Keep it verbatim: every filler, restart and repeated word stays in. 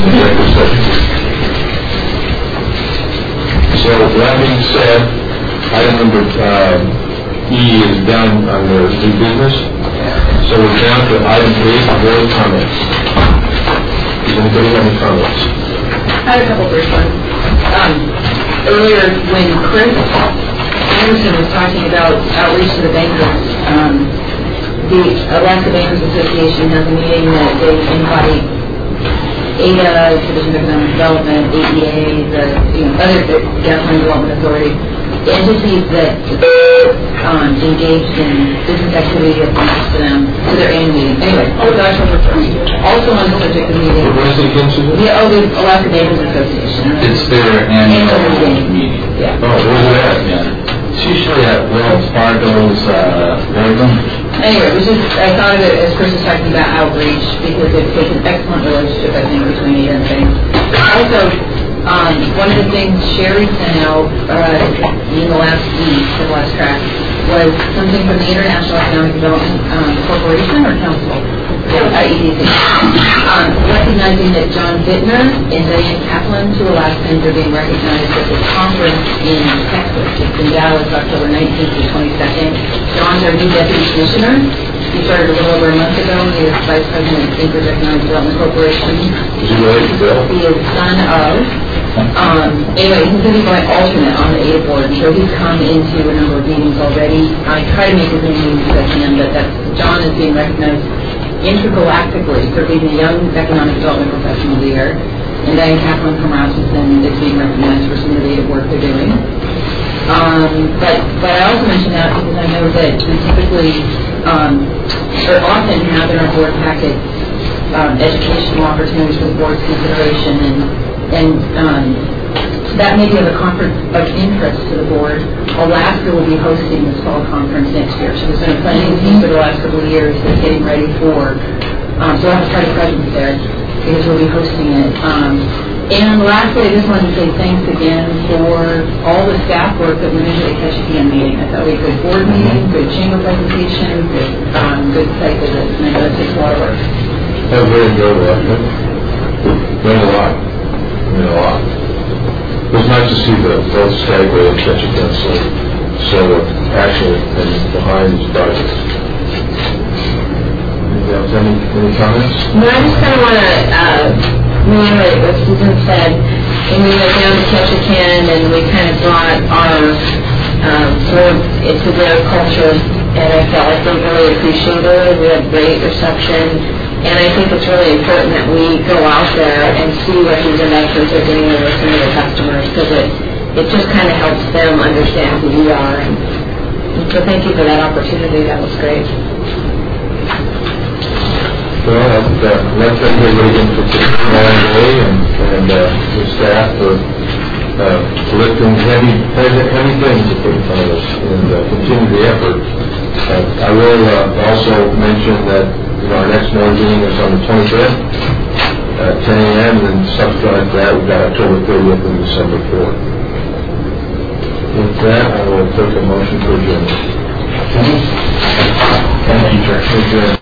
executive session. So that being said, item number uh, E is done under new business. So we're down to item eight, board comments. Does anybody have any comments? I had a couple brief ones. Um, earlier when Chris Anderson was talking about outreach to the bankers, um, the Alaska Bankers Association has a meeting that they invite A D A, Division of Economic Development, A E A, the you know, other the Gasoline Development Authority, the entities that um, engaged in business activity of interest to them to their annual meeting. Anyway, oh gosh, I'm referring to also on the subject of meeting. What is the against it? Yeah, oh, the Alaska Bankers Association. It's their annual meeting. meeting. Yeah. Oh, where's it at? Yeah. It's usually at Wells Fargo's uh, Oregon. Anyway, it was just, I thought of it as Chris was talking about outreach because it takes an excellent relationship, I think, between A D A and banks. Also, um, one of the things Sherry sent out uh, in the last week, the last track, was something from the International Economic Development um, Corporation or Council, I E D C, um, recognizing that John Bittner and Diane Kaplan, two Alaskans, are being recognized at the conference in Texas. It's in Dallas, October nineteenth to twenty-second. John's our new deputy commissioner. He started a little over a month ago. He is vice president of Bankers Economic Development Corporation. Is he related to Bill? He is son of. Um, anyway, he's going to be my alternate on the A D A board, so he's come into a number of meetings already. I try to make as many meetings as I can, but that's, John is being recognized intergalactically for being the Young Economic Development Professional of the Year, and Diane Kaplan from Rasmussen is being recognized for some of the A D A work they're doing. Um, but, but I also mention that because I know that we typically, um, or often have in our board packet um, educational opportunities for the board's consideration, and and um, that may be of a conference of interest to the board. Alaska will be hosting this fall conference next year. So there's been a planning team for the last couple of years that's getting ready for, um, so I'll have to try to presence there because we'll be hosting it. Um, and lastly, I just wanted to say thanks again for all the staff work that went into the Ketchikan meeting. I thought we had a good board meeting, good chamber presentation, good, um, good site visits, and I know it takes a lot of work. That was very good, wasn't it? Learned a lot. Learned a lot. It was nice to see the both Skagway and Ketchikan so, so actually and behind these projects. Anybody else? Any, any comments? No, I just kind of want to uh, reiterate what Susan said. And we went down to Ketchikan and we kind of brought our um, sort of into their culture, and I felt like they really appreciated it. We had great reception. And I think it's really important that we go out there and see what these investors are doing and listen to the customers, because it, it just kind of helps them understand who we are. And, and so thank you for that opportunity. That was great. Well, I'd uh, like to thank everybody again for taking the long day, and, and uh, the staff for uh, lifting heavy, heavy, heavy things to put in front of us and uh, continue the effort. Uh, I will uh, also mention that you know, our next board meeting is on the twenty-fifth at ten a.m. and subsequent to that we've got October thirtieth and December fourth. With that, I will take a motion for adjournment. Thank you, Chair.